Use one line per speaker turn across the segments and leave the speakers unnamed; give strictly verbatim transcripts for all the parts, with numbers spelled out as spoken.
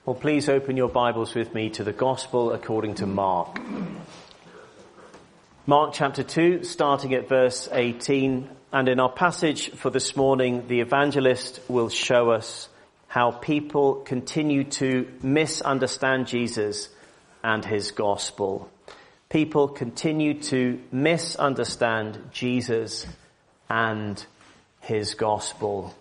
Well, please open your Bibles with me to the Gospel according to Mark. Mark chapter two, starting at verse eighteen. And in our passage for this morning, the evangelist will show us how people continue to misunderstand Jesus and his gospel. People continue to misunderstand Jesus and his gospel.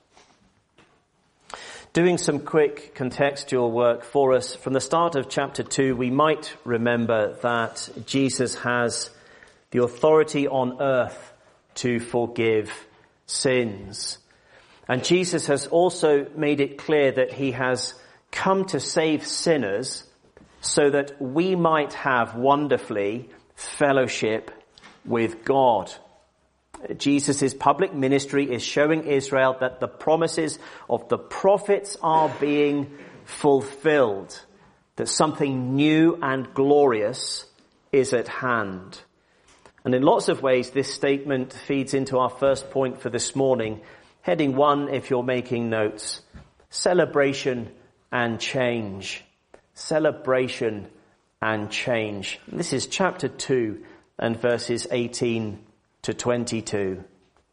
Doing some quick contextual work for us, from the start of chapter two, we might remember that Jesus has the authority on earth to forgive sins. And Jesus has also made it clear that he has come to save sinners so that we might have wonderfully fellowship with God. Jesus' public ministry is showing Israel that the promises of the prophets are being fulfilled, that something new and glorious is at hand. And in lots of ways, this statement feeds into our first point for this morning. Heading one, if you're making notes, celebration and change. Celebration and change. This is chapter two and verses eighteen to twenty-two.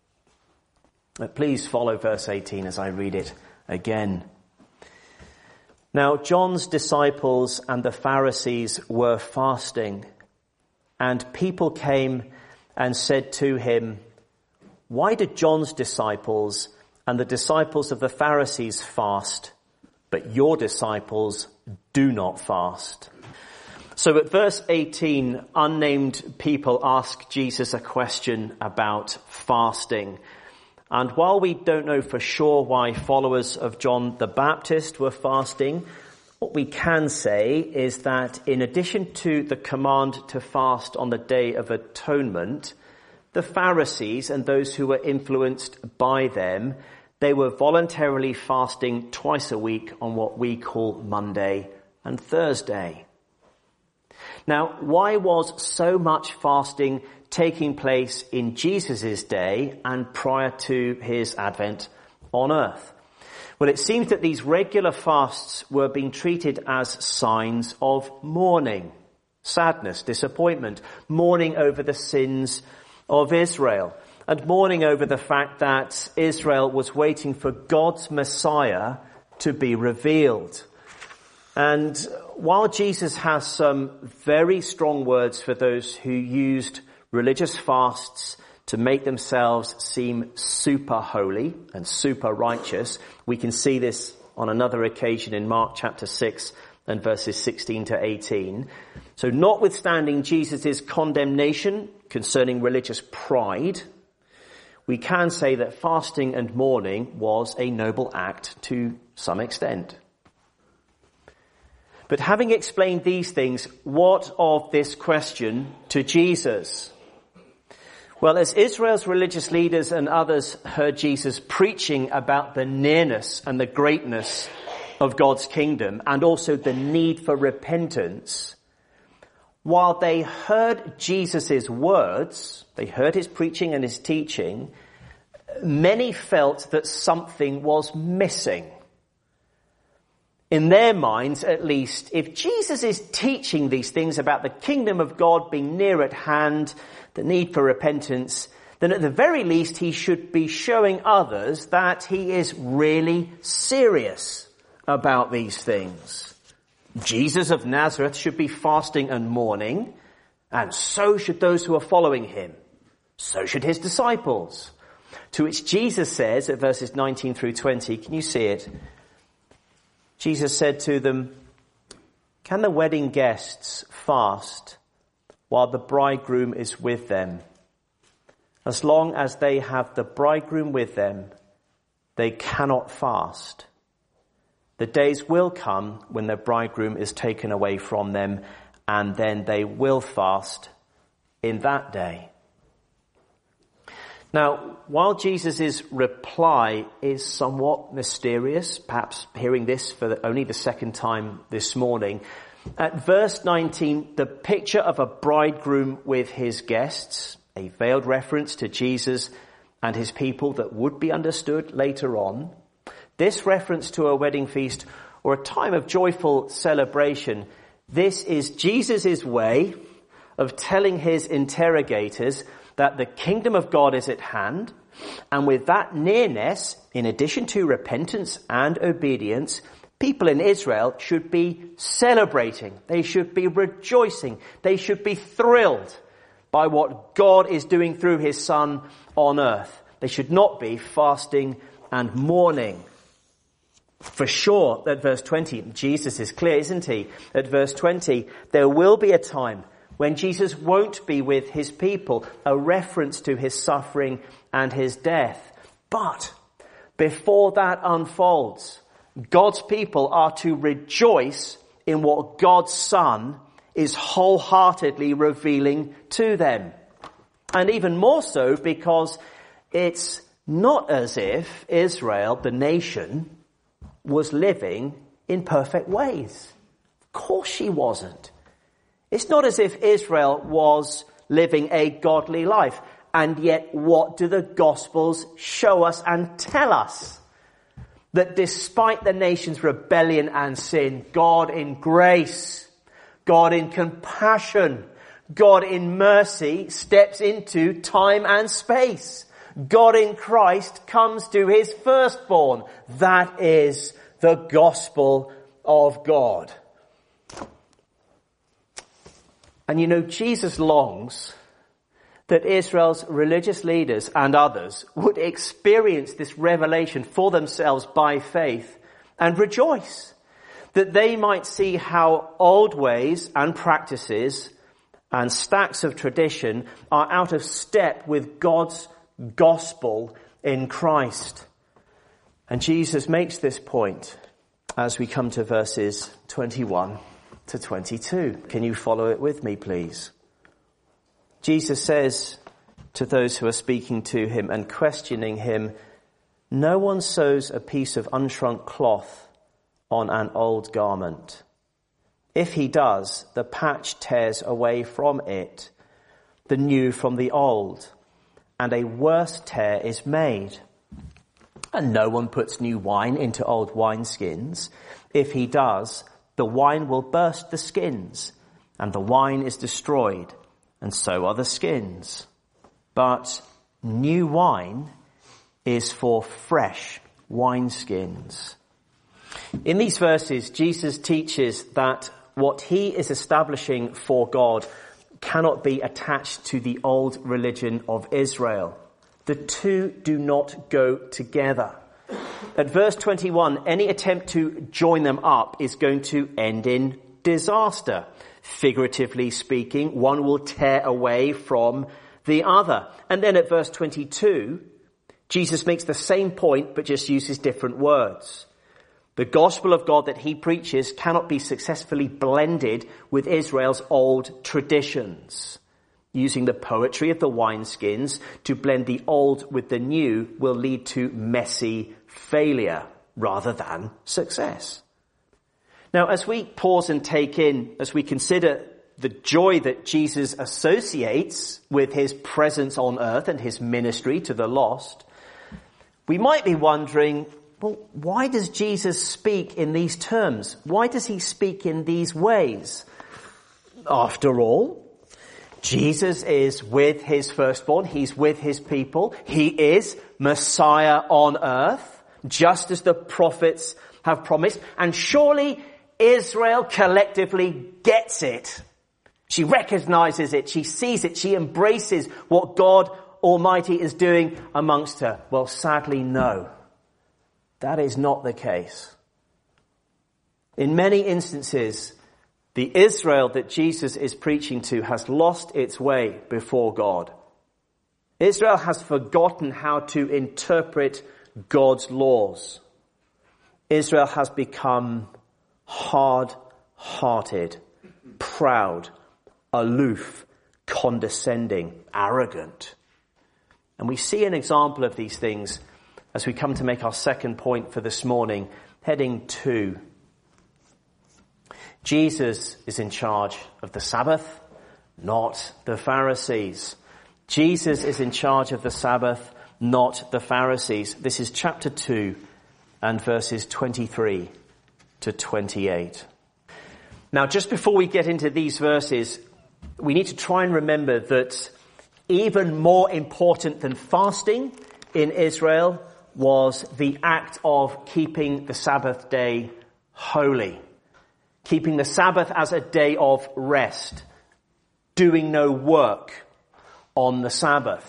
Please follow verse eighteen as I read it again. Now John's disciples and the Pharisees were fasting, and people came and said to him, "Why did John's disciples and the disciples of the Pharisees fast, but your disciples do not fast?" So at verse eighteen, unnamed people ask Jesus a question about fasting. And while we don't know for sure why followers of John the Baptist were fasting, what we can say is that in addition to the command to fast on the Day of Atonement, the Pharisees and those who were influenced by them, they were voluntarily fasting twice a week on what we call Monday and Thursday. Now, why was so much fasting taking place in Jesus' day and prior to his advent on earth? Well, it seems that these regular fasts were being treated as signs of mourning, sadness, disappointment, mourning over the sins of Israel, and mourning over the fact that Israel was waiting for God's Messiah to be revealed. And while Jesus has some very strong words for those who used religious fasts to make themselves seem super holy and super righteous, we can see this on another occasion in Mark chapter six and verses sixteen to eighteen. So notwithstanding Jesus' condemnation concerning religious pride, we can say that fasting and mourning was a noble act to some extent. But having explained these things, what of this question to Jesus? Well, as Israel's religious leaders and others heard Jesus preaching about the nearness and the greatness of God's kingdom and also the need for repentance, while they heard Jesus' words, they heard his preaching and his teaching, many felt that something was missing. In their minds, at least, if Jesus is teaching these things about the kingdom of God being near at hand, the need for repentance, then at the very least he should be showing others that he is really serious about these things. Jesus of Nazareth should be fasting and mourning, and so should those who are following him. So should his disciples. To which Jesus says at verses nineteen through twenty, can you see it? Jesus said to them, "Can the wedding guests fast while the bridegroom is with them? As long as they have the bridegroom with them, they cannot fast. The days will come when the bridegroom is taken away from them, and then they will fast in that day." Now, while Jesus' reply is somewhat mysterious, perhaps hearing this for the, only the second time this morning, at verse nineteen, the picture of a bridegroom with his guests, a veiled reference to Jesus and his people that would be understood later on, This reference to a wedding feast or a time of joyful celebration, this is Jesus' way of telling his interrogators that the kingdom of God is at hand, and with that nearness, in addition to repentance and obedience, people in Israel should be celebrating. They should be rejoicing. They should be thrilled by what God is doing through his Son on earth. They should not be fasting and mourning. For sure, at verse twenty, Jesus is clear, isn't he? At verse twenty, there will be a time when Jesus won't be with his people, a reference to his suffering and his death. But before that unfolds, God's people are to rejoice in what God's Son is wholeheartedly revealing to them. And even more so because it's not as if Israel, the nation, was living in perfect ways. Of course she wasn't. It's not as if Israel was living a godly life. And yet what do the Gospels show us and tell us? That despite the nation's rebellion and sin, God in grace, God in compassion, God in mercy steps into time and space. God in Christ comes to his firstborn. That is the gospel of God. And you know, Jesus longs that Israel's religious leaders and others would experience this revelation for themselves by faith and rejoice, that they might see how old ways and practices and stacks of tradition are out of step with God's gospel in Christ. And Jesus makes this point as we come to verses twenty-one to twenty-two. Can you follow it with me, please? Jesus says to those who are speaking to him and questioning him, "No one sews a piece of unshrunk cloth on an old garment. If he does, the patch tears away from it, the new from the old, and a worse tear is made. And no one puts new wine into old wineskins. If he does, the wine will burst the skins, and the wine is destroyed, and so are the skins. But new wine is for fresh wineskins." In these verses, Jesus teaches that what he is establishing for God cannot be attached to the old religion of Israel. The two do not go together. At verse twenty-one, any attempt to join them up is going to end in disaster. Figuratively speaking, one will tear away from the other. And then at verse twenty-two, Jesus makes the same point but just uses different words. The gospel of God that he preaches cannot be successfully blended with Israel's old traditions. Using the poetry of the wineskins to blend the old with the new will lead to messy failure rather than success. Now, as we pause and take in, as we consider the joy that Jesus associates with his presence on earth and his ministry to the lost, we might be wondering, well, why does Jesus speak in these terms? Why does he speak in these ways? After all, Jesus is with his firstborn. He's with his people. He is Messiah on earth, just as the prophets have promised. And surely Israel collectively gets it. She recognizes it. She sees it. She embraces what God Almighty is doing amongst her. Well, sadly, no. That is not the case. In many instances, the Israel that Jesus is preaching to has lost its way before God. Israel has forgotten how to interpret God's laws. Israel has become hard-hearted, proud, aloof, condescending, arrogant. And we see an example of these things as we come to make our second point for this morning, heading two. Jesus is in charge of the Sabbath, not the Pharisees. Jesus is in charge of the Sabbath, not the Pharisees. This is chapter two, and verses twenty-three to twenty-eight. Now, just before we get into these verses, we need to try and remember that even more important than fasting in Israel was the act of keeping the Sabbath day holy. Keeping the Sabbath as a day of rest. Doing no work on the Sabbath.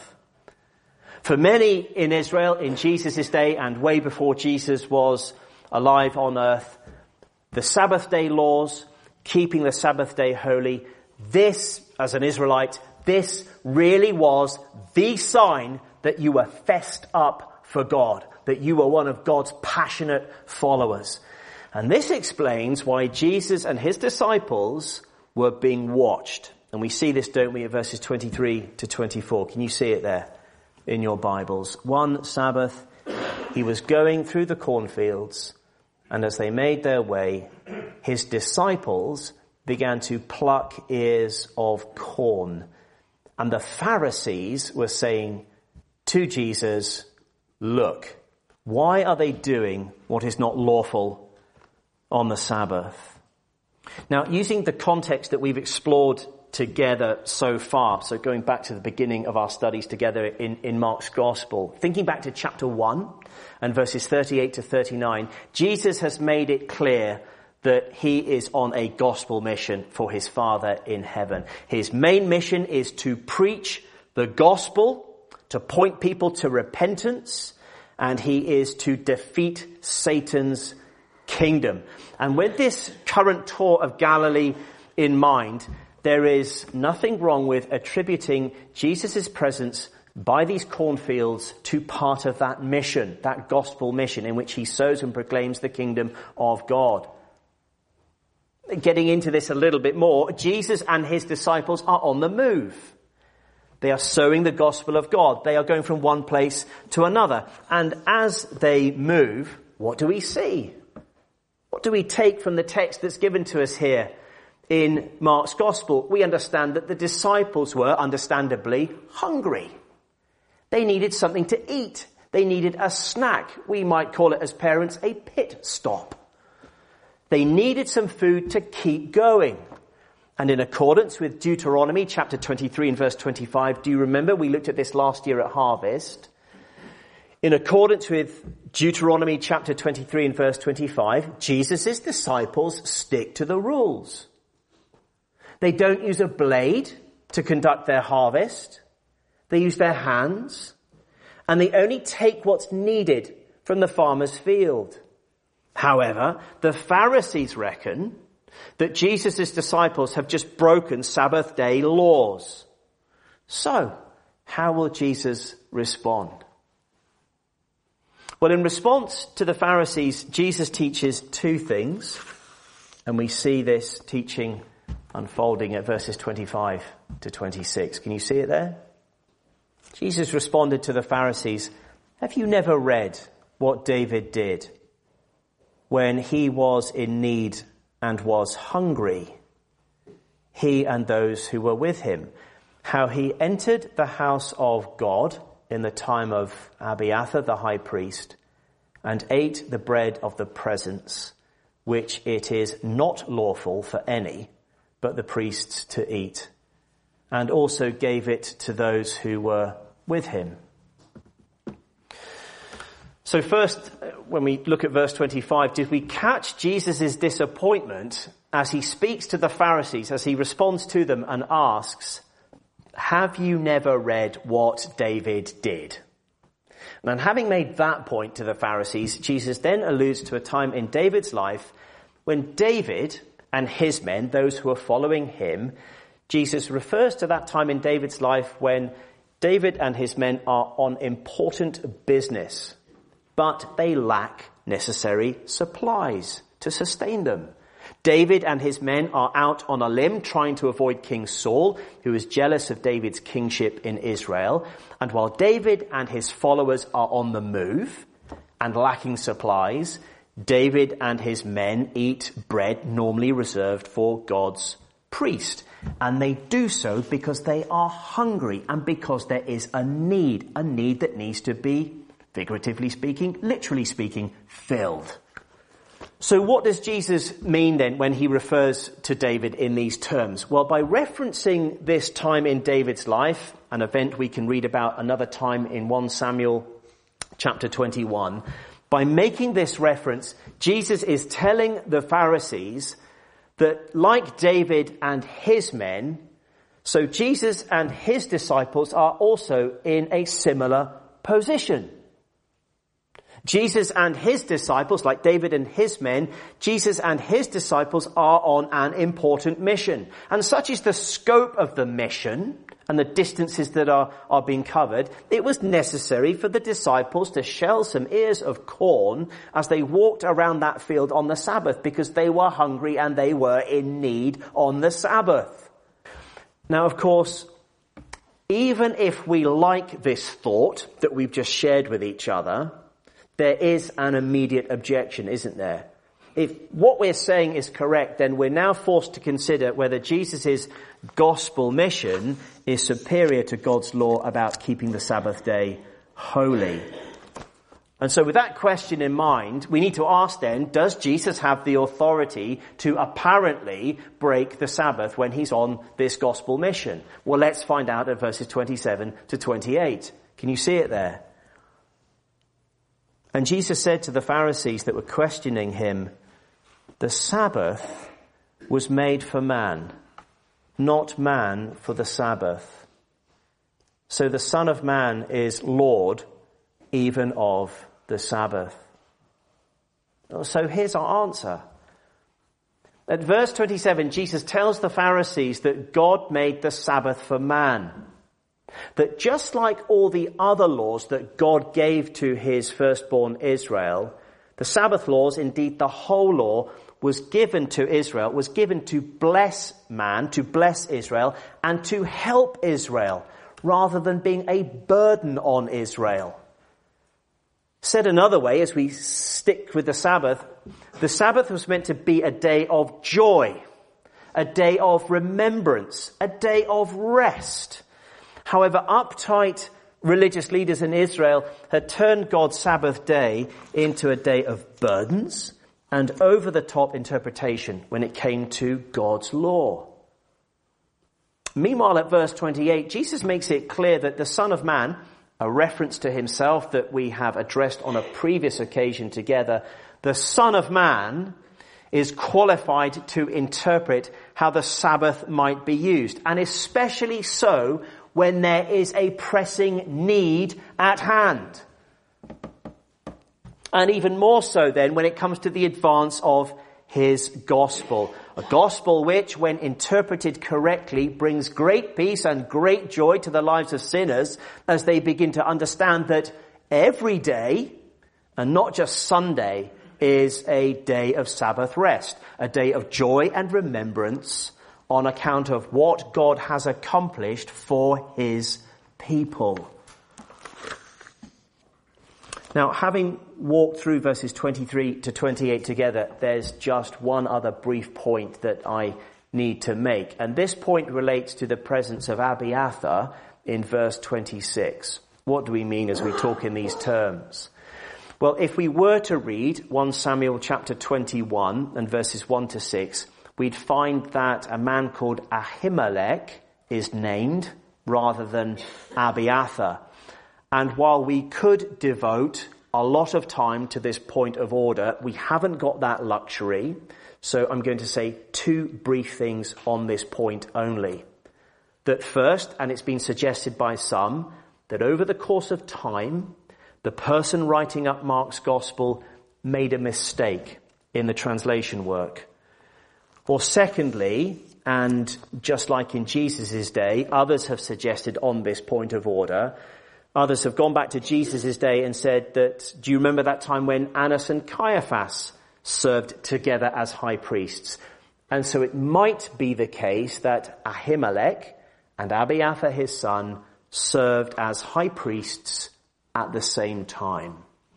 For many in Israel in Jesus' day and way before Jesus was alive on earth, the Sabbath day laws, keeping the Sabbath day holy, this, as an Israelite, this really was the sign that you were fessed up for God, that you were one of God's passionate followers. And this explains why Jesus and his disciples were being watched. And we see this, don't we, in verses twenty-three to twenty-four. Can you see it there in your Bibles? One Sabbath, he was going through the cornfields, and as they made their way, his disciples began to pluck ears of corn. And the Pharisees were saying to Jesus, "Look, why are they doing what is not lawful on the Sabbath?" Now, using the context that we've explored together so far, so going back to the beginning of our studies together in, in Mark's Gospel, thinking back to chapter one and verses thirty-eight to thirty-nine, Jesus has made it clear that he is on a gospel mission for his Father in heaven. His main mission is to preach the gospel, to point people to repentance, and he is to defeat Satan's kingdom. And with this current tour of Galilee in mind, there is nothing wrong with attributing Jesus' presence by these cornfields to part of that mission, that gospel mission in which he sows and proclaims the kingdom of God. Getting into this a little bit more, Jesus and his disciples are on the move. They are sowing the gospel of God. They are going from one place to another. And as they move, what do we see? What do we take from the text that's given to us here in Mark's Gospel? We understand that the disciples were, understandably, hungry. They needed something to eat. They needed a snack. We might call it as parents a pit stop. They needed some food to keep going. And in accordance with Deuteronomy chapter twenty-three and verse twenty-five, do you remember we looked at this last year at Harvest? In accordance with Deuteronomy chapter twenty-three and verse twenty-five, Jesus' disciples stick to the rules. They don't use a blade to conduct their harvest. They use their hands. And they only take what's needed from the farmer's field. However, the Pharisees reckon that Jesus' disciples have just broken Sabbath day laws. So, how will Jesus respond? Well, in response to the Pharisees, Jesus teaches two things. And we see this teaching unfolding at verses twenty-five to twenty-six. Can you see it there? Jesus responded to the Pharisees, "Have you never read what David did when he was in need and was hungry, he and those who were with him, how he entered the house of God in the time of Abiathar the high priest, and ate the bread of the presence, which it is not lawful for any but the priests to eat, and also gave it to those who were with him." So first, when we look at verse twenty-five, did we catch Jesus' disappointment as he speaks to the Pharisees, as he responds to them and asks, "Have you never read what David did?" And having made that point to the Pharisees, Jesus then alludes to a time in David's life when David and his men, those who are following him, Jesus refers to that time in David's life when David and his men are on important business, but they lack necessary supplies to sustain them. David and his men are out on a limb trying to avoid King Saul, who is jealous of David's kingship in Israel. And while David and his followers are on the move and lacking supplies, David and his men eat bread normally reserved for God's priest. And they do so because they are hungry and because there is a need, a need that needs to be figuratively speaking, literally speaking, filled. So what does Jesus mean then when he refers to David in these terms? Well, by referencing this time in David's life, an event we can read about another time in First Samuel chapter twenty-one, by making this reference, Jesus is telling the Pharisees that like David and his men, so Jesus and his disciples are also in a similar position. Jesus and his disciples, like David and his men, Jesus and his disciples are on an important mission. And such is the scope of the mission and the distances that are, are being covered. It was necessary for the disciples to shell some ears of corn as they walked around that field on the Sabbath, because they were hungry and they were in need on the Sabbath. Now, of course, even if we like this thought that we've just shared with each other, there is an immediate objection, isn't there? If what we're saying is correct, then we're now forced to consider whether Jesus' gospel mission is superior to God's law about keeping the Sabbath day holy. And so with that question in mind, we need to ask then, does Jesus have the authority to apparently break the Sabbath when he's on this gospel mission? Well, let's find out at verses twenty-seven to twenty-eight. Can you see it there? And Jesus said to the Pharisees that were questioning him, "The Sabbath was made for man, not man for the Sabbath. So the Son of Man is Lord even of the Sabbath." So here's our answer. At verse twenty-seven, Jesus tells the Pharisees that God made the Sabbath for man. That just like all the other laws that God gave to his firstborn Israel, the Sabbath laws, indeed the whole law, was given to Israel, was given to bless man, to bless Israel, and to help Israel, rather than being a burden on Israel. Said another way, as we stick with the Sabbath, the Sabbath was meant to be a day of joy, a day of remembrance, a day of rest. However, uptight religious leaders in Israel had turned God's Sabbath day into a day of burdens and over-the-top interpretation when it came to God's law. Meanwhile, at verse twenty-eight, Jesus makes it clear that the Son of Man, a reference to himself that we have addressed on a previous occasion together, the Son of Man is qualified to interpret how the Sabbath might be used, and especially so when there is a pressing need at hand. And even more so then when it comes to the advance of his gospel. A gospel which, when interpreted correctly, brings great peace and great joy to the lives of sinners as they begin to understand that every day, and not just Sunday, is a day of Sabbath rest, a day of joy and remembrance on account of what God has accomplished for his people. Now, having walked through verses twenty-three to twenty-eight together, there's just one other brief point that I need to make. And this point relates to the presence of Abiathar in verse twenty-six. What do we mean as we talk in these terms? Well, if we were to read First Samuel chapter twenty-one and verses one to six, we'd find that a man called Ahimelech is named rather than Abiathar. And while we could devote a lot of time to this point of order, we haven't got that luxury. So I'm going to say two brief things on this point only. That first, and it's been suggested by some, that over the course of time, the person writing up Mark's gospel made a mistake in the translation work. Or secondly, and just like in Jesus' day, others have suggested on this point of order, others have gone back to Jesus' day and said that, do you remember that time when Annas and Caiaphas served together as high priests? And so it might be the case that Ahimelech and Abiathar his son served as high priests at the same time.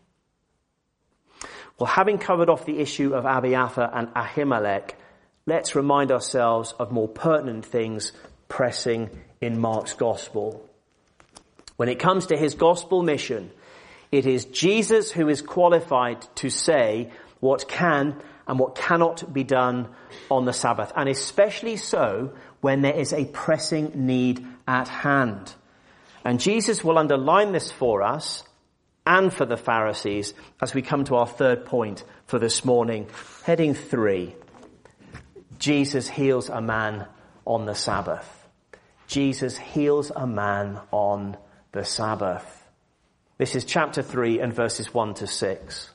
Well, having covered off the issue of Abiathar and Ahimelech, let's remind ourselves of more pertinent things pressing in Mark's gospel. When it comes to his gospel mission, It is Jesus who is qualified to say what can and what cannot be done on the Sabbath, and especially so when there is a pressing need at hand. And Jesus will underline this for us and for the Pharisees as we come to our third point for this morning. Heading three, Jesus heals a man on the Sabbath. Jesus heals a man on the Sabbath. This is chapter three and verses one to six.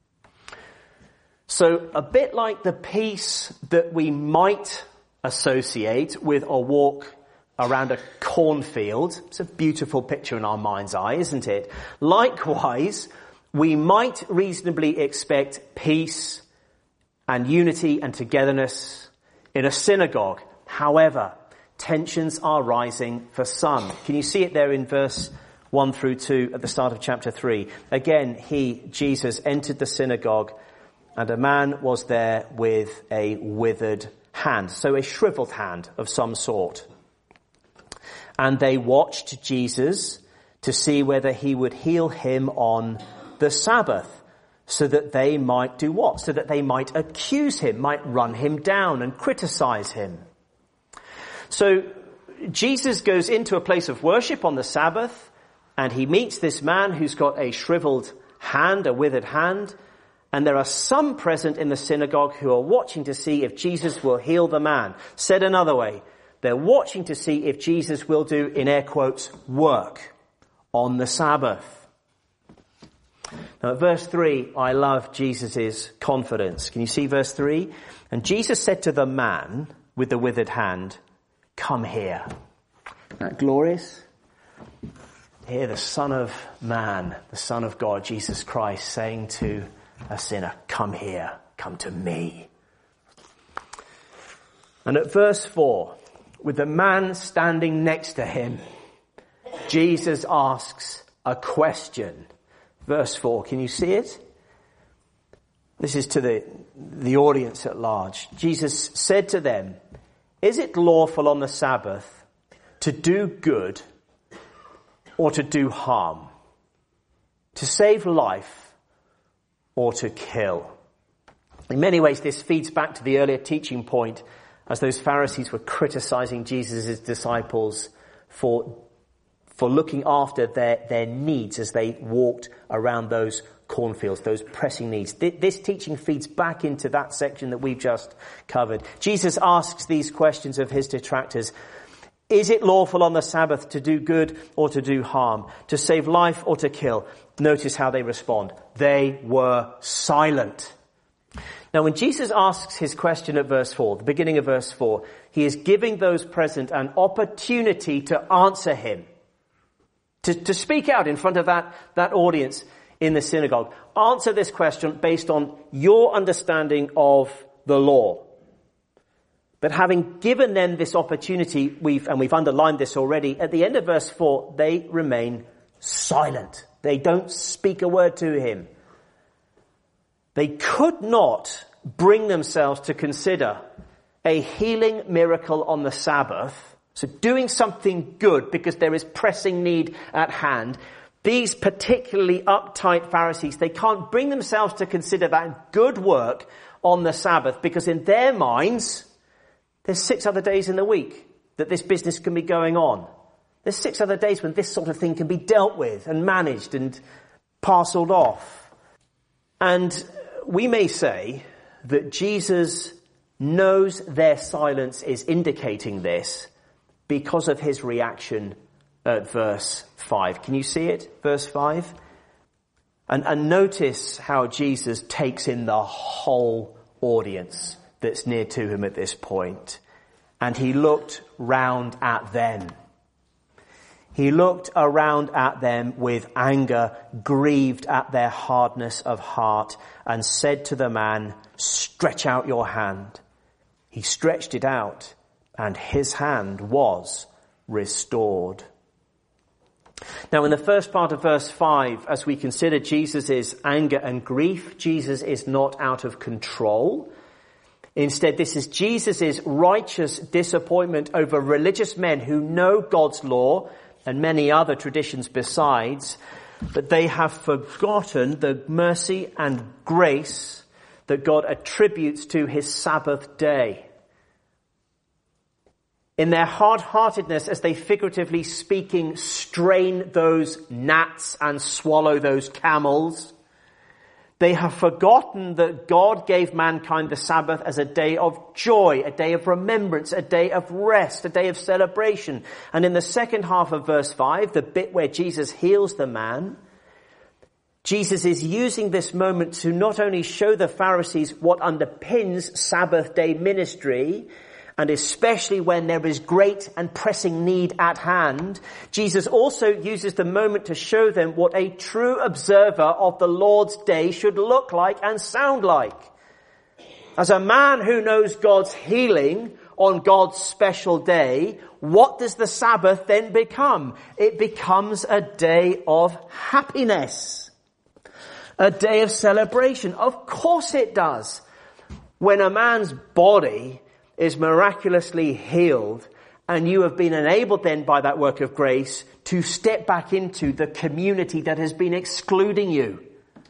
So a bit like the peace that we might associate with a walk around a cornfield. It's a beautiful picture in our mind's eye, isn't it? Likewise, we might reasonably expect peace and unity and togetherness in a synagogue. However, tensions are rising for some. Can you see it there in verse one through two at the start of chapter three? Again, he, Jesus, entered the synagogue, and a man was there with a withered hand, so a shriveled hand of some sort. And they watched Jesus to see whether he would heal him on the Sabbath, so that they might do what? So that they might accuse him, might run him down and criticize him. So Jesus goes into a place of worship on the Sabbath, and he meets this man who's got a shriveled hand, a withered hand, and there are some present in the synagogue who are watching to see if Jesus will heal the man. Said another way, they're watching to see if Jesus will do, in air quotes, work on the Sabbath. Now at verse three, I love Jesus' confidence. Can you see verse three? And Jesus said to the man with the withered hand, "Come here." Isn't that glorious? Here the Son of Man, the Son of God, Jesus Christ, saying to a sinner, "Come here, come to me." And at verse four, with the man standing next to him, Jesus asks a question. Verse four, can you see it? This is to the, the audience at large. Jesus said to them, "Is it lawful on the Sabbath to do good or to do harm? To save life or to kill?" In many ways, this feeds back to the earlier teaching point as those Pharisees were criticizing Jesus' disciples for, for looking after their, their needs as they walked around those cornfields, those pressing needs. This teaching feeds back into that section that we've just covered. Jesus asks these questions of his detractors. Is it lawful on the Sabbath to do good or to do harm? To save life or to kill? Notice how they respond. They were silent. Now, when Jesus asks his question at verse four, the beginning of verse four, he is giving those present an opportunity to answer him, to, to speak out in front of that, that audience in the synagogue. Answer this question based on your understanding of the law. But having given them this opportunity, we've, and we've underlined this already, at the end of verse four, they remain silent. They don't speak a word to him. They could not bring themselves to consider a healing miracle on the Sabbath, so doing something good because there is pressing need at hand. These particularly uptight Pharisees, they can't bring themselves to consider that good work on the Sabbath because in their minds, there's six other days in the week that this business can be going on. There's six other days when this sort of thing can be dealt with and managed and parceled off. And we may say that Jesus knows their silence is indicating this because of his reaction at verse five. Can you see it? Verse five. And, and notice how Jesus takes in the whole audience that's near to him at this point. And he looked round at them. He looked around at them with anger, grieved at their hardness of heart, and said to the man, "Stretch out your hand." He stretched it out, and his hand was restored. Now, in the first part of verse five, as we consider Jesus' anger and grief, Jesus is not out of control. Instead, this is Jesus' righteous disappointment over religious men who know God's law and many other traditions besides, but they have forgotten the mercy and grace that God attributes to his Sabbath day. In their hard-heartedness, as they figuratively speaking strain those gnats and swallow those camels, they have forgotten that God gave mankind the Sabbath as a day of joy, a day of remembrance, a day of rest, a day of celebration. And in the second half of verse five, the bit where Jesus heals the man, Jesus is using this moment to not only show the Pharisees what underpins Sabbath day ministry, and especially when there is great and pressing need at hand, Jesus also uses the moment to show them what a true observer of the Lord's day should look like and sound like. As a man who knows God's healing on God's special day, what does the Sabbath then become? It becomes a day of happiness, a day of celebration. Of course it does. When a man's body is miraculously healed, and you have been enabled then by that work of grace to step back into the community that has been excluding you.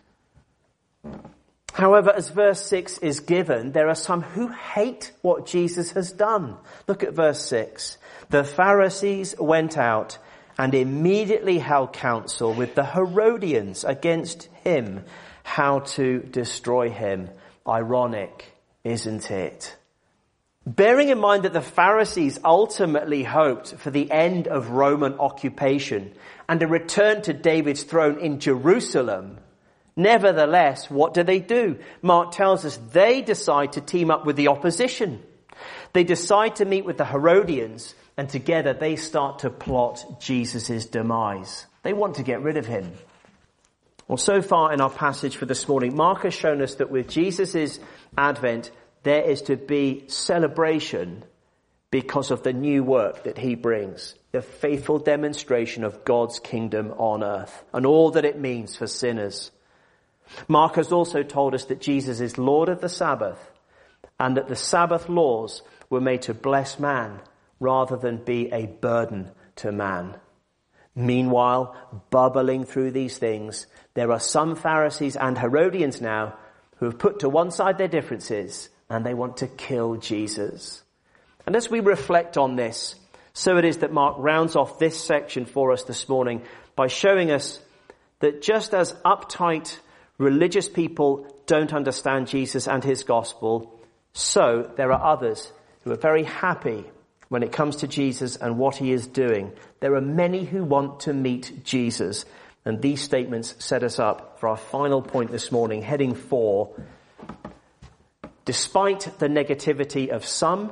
However, as verse six is given, there are some who hate what Jesus has done. Look at verse six. The Pharisees went out and immediately held counsel with the Herodians against him, how to destroy him. Ironic, isn't it? Bearing in mind that the Pharisees ultimately hoped for the end of Roman occupation and a return to David's throne in Jerusalem, nevertheless, what do they do? Mark tells us they decide to team up with the opposition. They decide to meet with the Herodians, and together they start to plot Jesus' demise. They want to get rid of him. Well, so far in our passage for this morning, Mark has shown us that with Jesus' advent, there is to be celebration because of the new work that he brings, the faithful demonstration of God's kingdom on earth and all that it means for sinners. Mark has also told us that Jesus is Lord of the Sabbath and that the Sabbath laws were made to bless man rather than be a burden to man. Meanwhile, bubbling through these things, there are some Pharisees and Herodians now who have put to one side their differences and they want to kill Jesus. And as we reflect on this, so it is that Mark rounds off this section for us this morning by showing us that just as uptight religious people don't understand Jesus and his gospel, so there are others who are very happy when it comes to Jesus and what he is doing. There are many who want to meet Jesus. And these statements set us up for our final point this morning, heading four. Despite the negativity of some,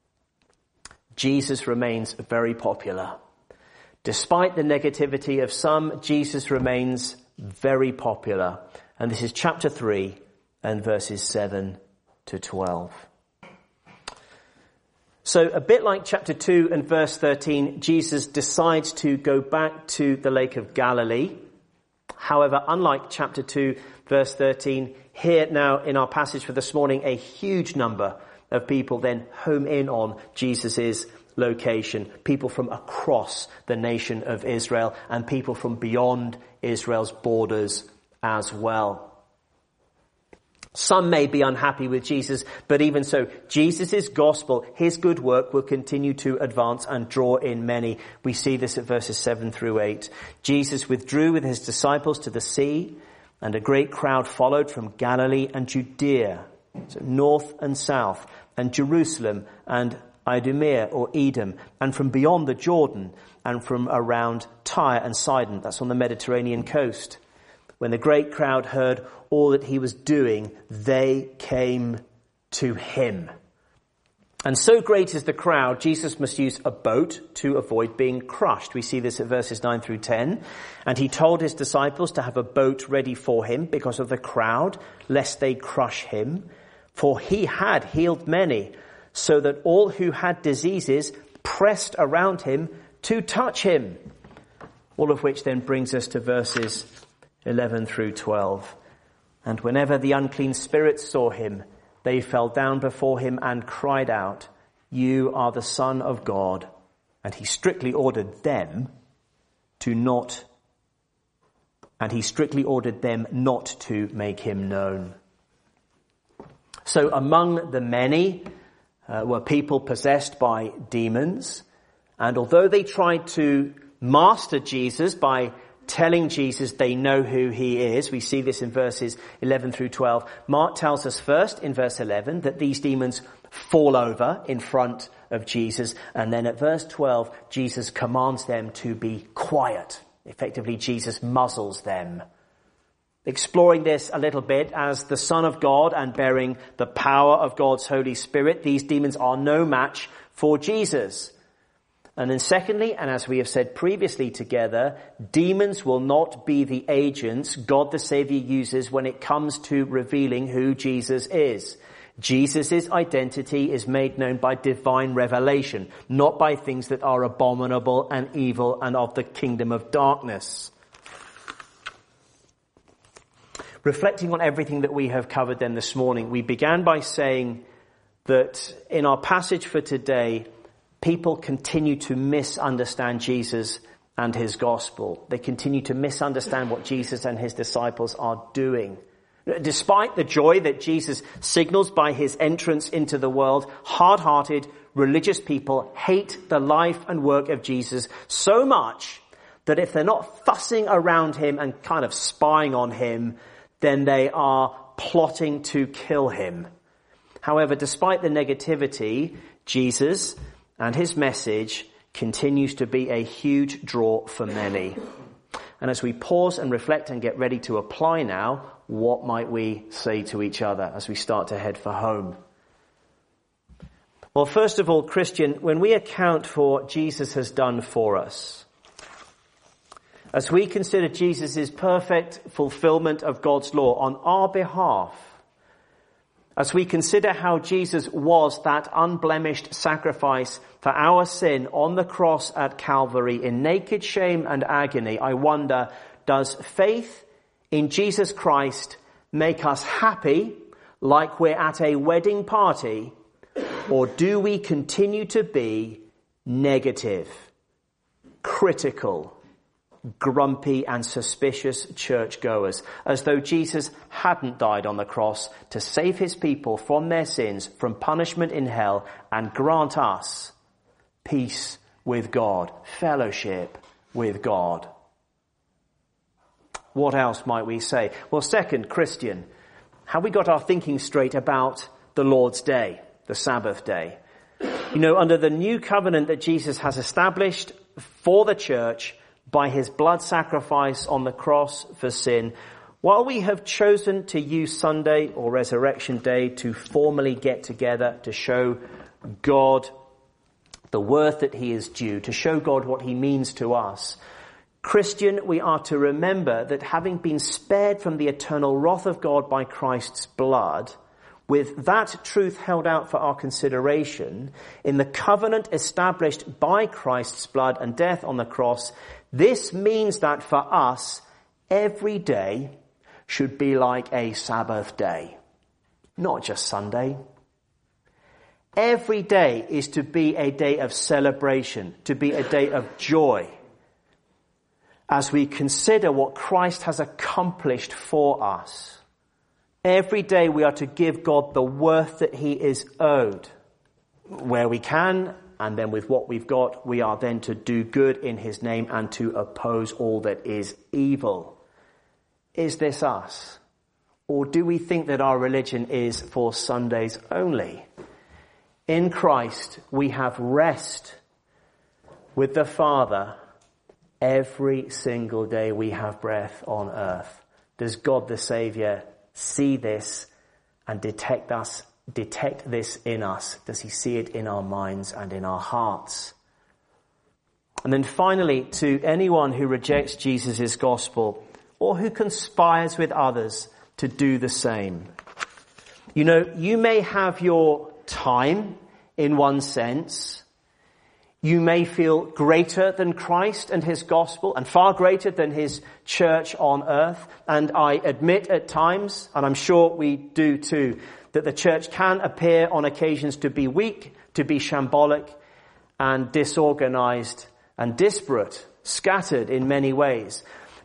Jesus remains very popular. Despite the negativity of some, Jesus remains very popular. And this is chapter three and verses seven to twelve. So a bit like chapter two and verse thirteen, Jesus decides to go back to the Lake of Galilee. However, unlike chapter two, verse thirteen, here now in our passage for this morning, a huge number of people then home in on Jesus' location. People from across the nation of Israel and people from beyond Israel's borders as well. Some may be unhappy with Jesus, but even so, Jesus' gospel, his good work, will continue to advance and draw in many. We see this at verses seven through eight. Jesus withdrew with his disciples to the sea, and a great crowd followed from Galilee and Judea, so north and south, and Jerusalem and Idumea or Edom, and from beyond the Jordan, and from around Tyre and Sidon, that's on the Mediterranean coast. When the great crowd heard all that he was doing, they came to him. And so great is the crowd, Jesus must use a boat to avoid being crushed. We see this at verses nine through ten. And he told his disciples to have a boat ready for him because of the crowd, lest they crush him. For he had healed many, so that all who had diseases pressed around him to touch him. All of which then brings us to verses eleven through twelve. And whenever the unclean spirits saw him, they fell down before him and cried out, "You are the Son of God." And he strictly ordered them to not and he strictly ordered them not to make him known. So among the many uh, were people possessed by demons, and although they tried to master Jesus by telling Jesus they know who he is, we see this in verses eleven through twelve, Mark tells us first in verse eleven that these demons fall over in front of Jesus, and then at verse twelve, Jesus commands them to be quiet. Effectively, Jesus muzzles them. Exploring this a little bit, as the Son of God and bearing the power of God's Holy Spirit, these demons are no match for Jesus. And then secondly, and as we have said previously together, demons will not be the agents God the Saviour uses when it comes to revealing who Jesus is. Jesus' identity is made known by divine revelation, not by things that are abominable and evil and of the kingdom of darkness. Reflecting on everything that we have covered then this morning, we began by saying that in our passage for today, people continue to misunderstand Jesus and his gospel. They continue to misunderstand what Jesus and his disciples are doing. Despite the joy that Jesus signals by his entrance into the world, hard-hearted religious people hate the life and work of Jesus so much that if they're not fussing around him and kind of spying on him, then they are plotting to kill him. However, despite the negativity, Jesus and his message continues to be a huge draw for many. And as we pause and reflect and get ready to apply now, what might we say to each other as we start to head for home? Well, first of all, Christian, when we account for what Jesus has done for us, as we consider Jesus' perfect fulfillment of God's law on our behalf, as we consider how Jesus was that unblemished sacrifice for our sin on the cross at Calvary in naked shame and agony, I wonder, does faith in Jesus Christ make us happy like we're at a wedding party, or do we continue to be negative, critical, grumpy and suspicious churchgoers, as though Jesus hadn't died on the cross to save his people from their sins, from punishment in hell, and grant us peace with God, fellowship with God? What else might we say? Well, second, Christian, have we got our thinking straight about the Lord's Day, the Sabbath day? You know, under the new covenant that Jesus has established for the church by his blood sacrifice on the cross for sin, while we have chosen to use Sunday or Resurrection Day to formally get together to show God the worth that he is due, to show God what he means to us, Christian, we are to remember that having been spared from the eternal wrath of God by Christ's blood, with that truth held out for our consideration, in the covenant established by Christ's blood and death on the cross, this means that for us, every day should be like a Sabbath day, not just Sunday. Every day is to be a day of celebration, to be a day of joy, as we consider what Christ has accomplished for us. Every day we are to give God the worth that he is owed, where we can, and then with what we've got, we are then to do good in his name and to oppose all that is evil. Is this us? Or do we think that our religion is for Sundays only? In Christ, we have rest with the Father every single day we have breath on earth. Does God the Saviour see this and detect us, detect this in us? Does he see it in our minds and in our hearts? And then finally, to anyone who rejects Jesus' gospel or who conspires with others to do the same. You know, you may have your time in one sense. You may feel greater than Christ and his gospel and far greater than his church on earth. And I admit at times, and I'm sure we do too, that the church can appear on occasions to be weak, to be shambolic and disorganized and disparate, scattered in many ways.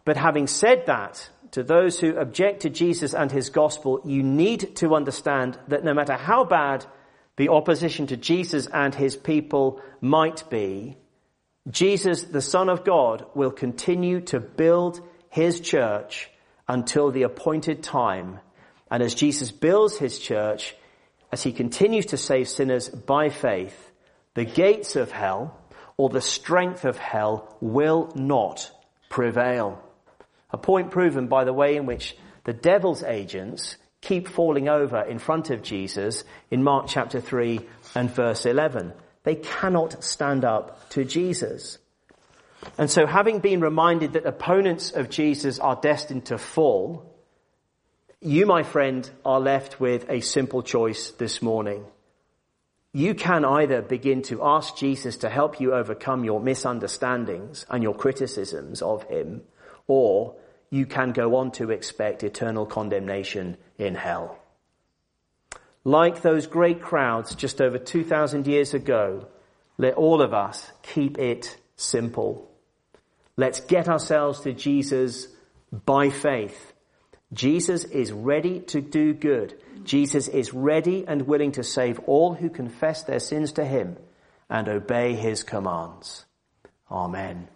But having said that, to those who object to Jesus and his gospel, you need to understand that no matter how bad the opposition to Jesus and his people might be, Jesus, the Son of God, will continue to build his church until the appointed time. And as Jesus builds his church, as he continues to save sinners by faith, the gates of hell or the strength of hell will not prevail. A point proven by the way in which the devil's agents keep falling over in front of Jesus in Mark chapter three and verse eleven. They cannot stand up to Jesus. And so having been reminded that opponents of Jesus are destined to fall, you, my friend, are left with a simple choice this morning. You can either begin to ask Jesus to help you overcome your misunderstandings and your criticisms of him, or you can go on to expect eternal condemnation in hell. Like those great crowds just over two thousand years ago, let all of us keep it simple. Let's get ourselves to Jesus by faith. Jesus is ready to do good. Jesus is ready and willing to save all who confess their sins to him and obey his commands. Amen.